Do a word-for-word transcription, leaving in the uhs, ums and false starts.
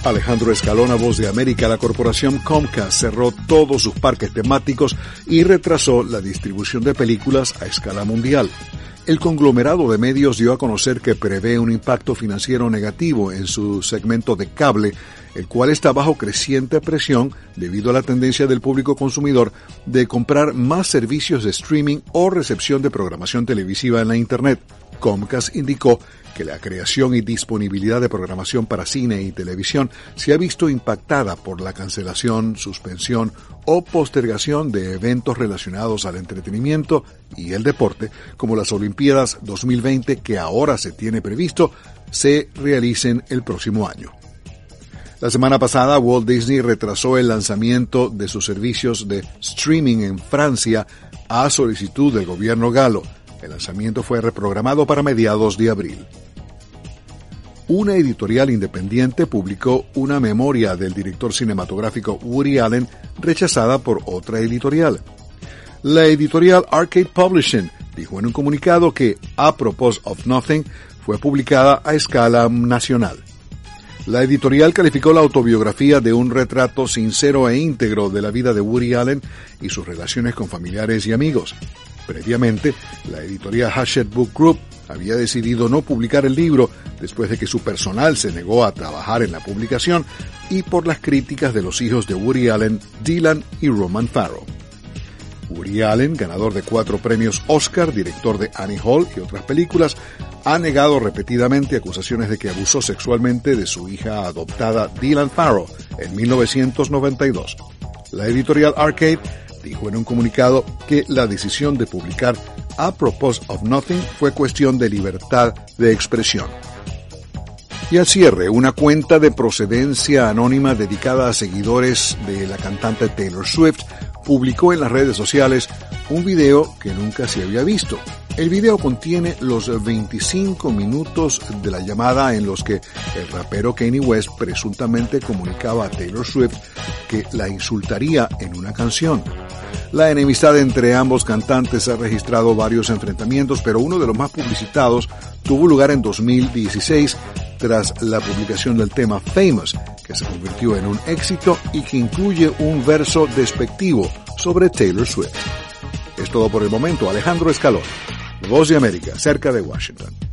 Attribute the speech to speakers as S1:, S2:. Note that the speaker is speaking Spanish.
S1: Alejandro Escalona, Voz de América. La corporación Comcast cerró todos sus parques temáticos y retrasó la distribución de películas a escala mundial. El conglomerado de medios dio a conocer que prevé un impacto financiero negativo en su segmento de cable, el cual está bajo creciente presión debido a la tendencia del público consumidor de comprar más servicios de streaming o recepción de programación televisiva en la Internet. Comcast indicó que la creación y disponibilidad de programación para cine y televisión se ha visto impactada por la cancelación, suspensión o postergación de eventos relacionados al entretenimiento y el deporte, como las Olimpiadas dos mil veinte, que ahora se tiene previsto se realicen el próximo año. La semana pasada, Walt Disney retrasó el lanzamiento de sus servicios de streaming en Francia a solicitud del gobierno galo. El lanzamiento fue reprogramado para mediados de abril. Una editorial independiente publicó una memoria del director cinematográfico Woody Allen rechazada por otra editorial. La editorial Arcade Publishing dijo en un comunicado que A Propos of Nothing fue publicada a escala nacional. La editorial calificó la autobiografía de un retrato sincero e íntegro de la vida de Woody Allen y sus relaciones con familiares y amigos. Previamente, la editorial Hachette Book Group había decidido no publicar el libro después de que su personal se negó a trabajar en la publicación y por las críticas de los hijos de Woody Allen, Dylan y Roman Farrow. Woody Allen, ganador de cuatro premios Oscar, director de Annie Hall y otras películas, ha negado repetidamente acusaciones de que abusó sexualmente de su hija adoptada Dylan Farrow en mil novecientos noventa y dos. La editorial Arcade dijo en un comunicado que la decisión de publicar A Propos of Nothing fue cuestión de libertad de expresión. Y al cierre, una cuenta de procedencia anónima dedicada a seguidores de la cantante Taylor Swift publicó en las redes sociales un video que nunca se había visto. El video contiene los veinticinco minutos de la llamada en los que el rapero Kanye West presuntamente comunicaba a Taylor Swift que la insultaría en una canción. La enemistad entre ambos cantantes ha registrado varios enfrentamientos, pero uno de los más publicitados tuvo lugar en dos mil dieciséis tras la publicación del tema Famous, que se convirtió en un éxito y que incluye un verso despectivo sobre Taylor Swift. Es todo por el momento. Alejandro Escalona, Voz de América, cerca de Washington.